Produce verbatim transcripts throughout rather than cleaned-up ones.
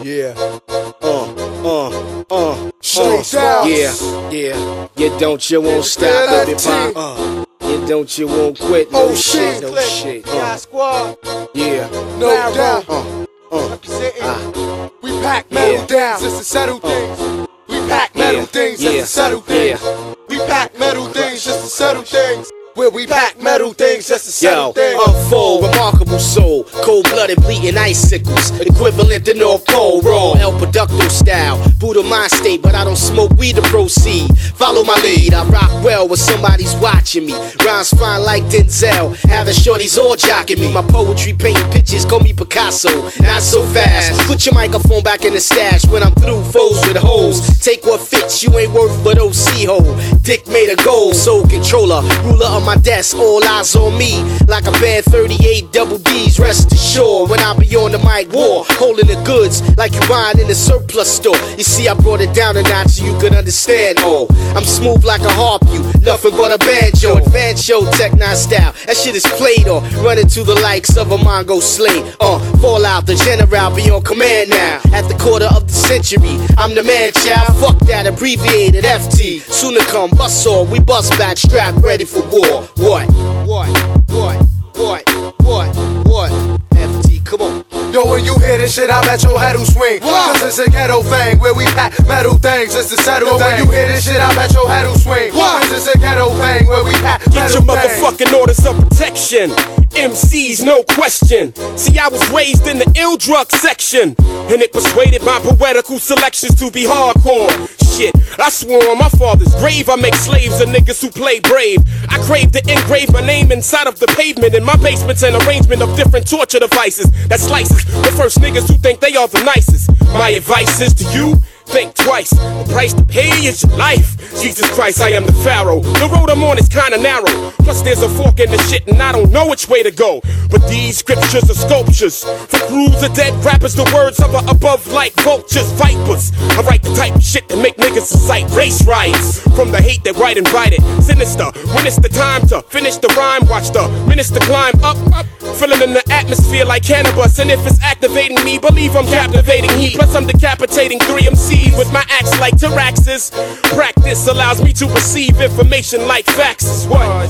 Yeah. Uh, uh, uh, Straight uh, down. yeah, yeah. You don't you won't stop, baby pop. Uh, you don't you won't quit. No Oh, shit, shit. no shit. Uh, Squad. yeah. No doubt. Uh, uh, Representing. uh, We pack metal Yeah. down just to settle things. We pack metal yeah, things yeah, just to settle yeah. things. We pack metal things just to settle things. Where we pack metal things just to settle Yo, things. unfold, remarkable soul, cold-blooded, bleeding icicles, equivalent to North Pole, raw, El Producto style, Buddha mind state, but I don't smoke weed to proceed. Follow my lead, I rock well when somebody's watching me. Rhymes fine like Denzel, having shorties all jocking me. My poetry painting pictures, call me Picasso, not so fast. Put your microphone back in the stash when I'm through, foes with hoes. Take what fits, you ain't worth but O C hole. Dick made of gold, soul controller, ruler of my desk, all eyes on me. Like a bad thirty-eight double D's, rest assured. When I be on the mic war, holding the goods like you buying in the surplus store. You see, I brought it down a notch so you could understand. Oh, I'm smooth like a harp, you nothing but a banjo. Advanced show, techno style, that shit is played on. Running to the likes of a Mongo Slate. Uh, fall out, the general be on command now. At the quarter of the century, I'm the man, child. Fuck that, abbreviated F T. Soon to come, bust all, we bust back, strapped, ready for war. What? What? What? What? What? What? F T, come on. Yo, when you hear this shit, I bet your head will swing. Cause it's a ghetto thing where we pack metal things just to settle Yo, when you hear this shit, I bet your head will swing. Cause it's a ghetto thing where we pack Get metal your things. motherfucking orders of protection. M Cs, no question. See, I was raised in the ill drug section, and it persuaded my poetical selections to be hardcore. Shit, I swore on my father's grave I make slaves of niggas who play brave. I crave to engrave my name inside of the pavement. In my basement's an arrangement of different torture devices that slices the first niggas who think they are the nicest. My advice is to you, think twice. The price to pay is your life. Jesus Christ, I am the Pharaoh. The road I'm on is kinda narrow. Plus there's a fork in the shit and I don't know which way to go. But these scriptures are sculptures. For crews of dead rappers, the words hover above like vultures, vipers. I write the type of shit that make niggas incite race riots. From the hate that right invited, sinister. When it's the time to finish the rhyme, watch the minister climb up, up. Filling in the atmosphere like cannabis. And if it's activating me, believe I'm captivating heat. Plus I'm decapitating three M Cs with my axe like Tyraxes. Practice allows me to receive information like faxes. What?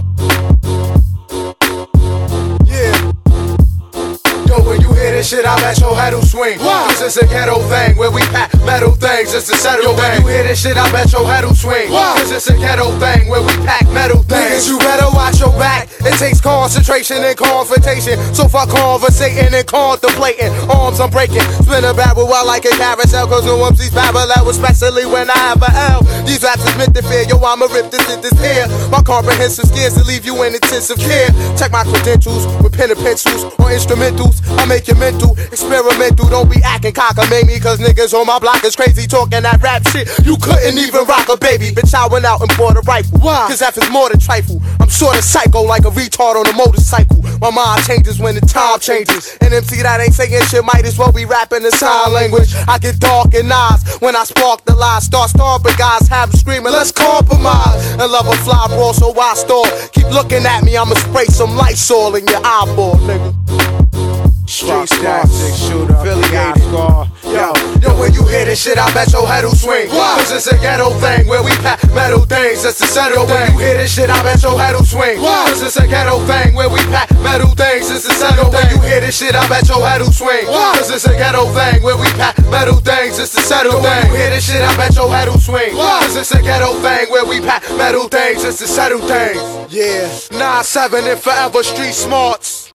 Yeah. Yo, when you hear this shit, I bet your head will swing. Cause it's a ghetto thing where we pack metal things just to settle Yo, when you hear this shit, I bet your head will swing. Cause it's a ghetto thing where we pack metal things. Niggas, you better watch your back. It takes concentration and confrontation. So fuck conversating and contemplating. Arms I'm breaking. Spin a barrel while like a carousel. Cause no one's babble out, especially when I have a L. These raps is meant to fear. Yo, I'ma rip this in this here. My comprehensive skills to leave you in intensive care. Check my credentials with pen and pencils or instrumentals. I make you mental, experimental. Don't be acting cockamamie. Cause niggas on my block is crazy talking that rap shit. You couldn't even rock a baby. Bitch, I went out and bought a rifle. Why? Cause F is more than trifle. I'm sorta psycho like a retard on a motorcycle. My mind changes when the time changes. An M C that ain't saying shit might as well be rapping the sign language. I get dark in eyes when I spark the lies. Start stomping guys, have them screaming, let's compromise. And love a fly bro, so I stall. Keep looking at me, I'ma spray some Lysol in your eyeball, nigga. Street star, six shooter, affiliated. Yo, yo, when you hear this shit, I bet your head will swing. Cause it's a ghetto thing where we pack metal things just to settle. Yo, when you hear this shit, I bet your head will swing. Cause it's a ghetto thing where we pack metal things just to settle. Yo, when you hear this shit, I bet your head will swing. Cause it's a ghetto thing where we pack metal things just to settle. Yo, when you hear this shit, I bet your head will swing. Cause it's a ghetto thing where we pack metal things just to settle things. Yeah, nine seven and forever street smarts.